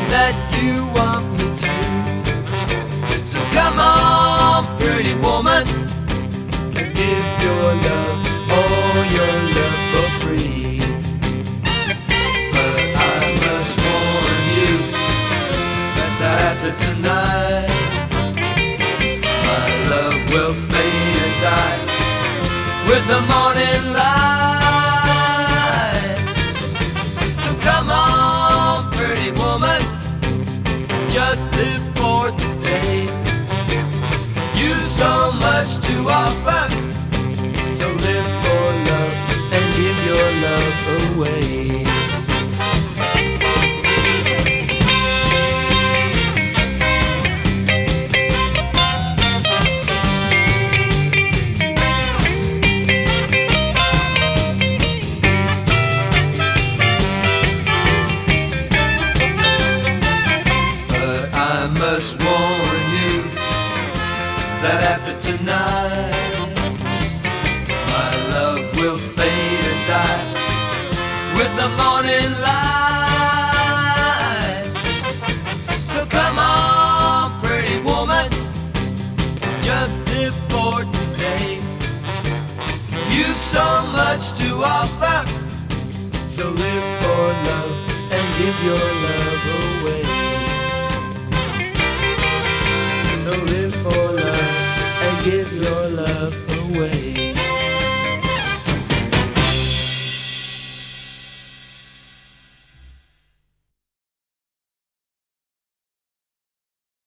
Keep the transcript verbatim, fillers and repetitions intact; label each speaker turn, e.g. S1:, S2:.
S1: that you want me to. So come on, pretty woman, and give your love, all your love for free. But I must warn you that after tonight, my love will fade and die with the morning light. So come on, pretty woman, just live for today. You've so much to offer, so live for love and give your love away. I must warn you that after tonight, my love will fade and die with the morning light. So come on, pretty woman, just live for today. You've so much to offer, so live for love and give your love away. So live for love and give your love away.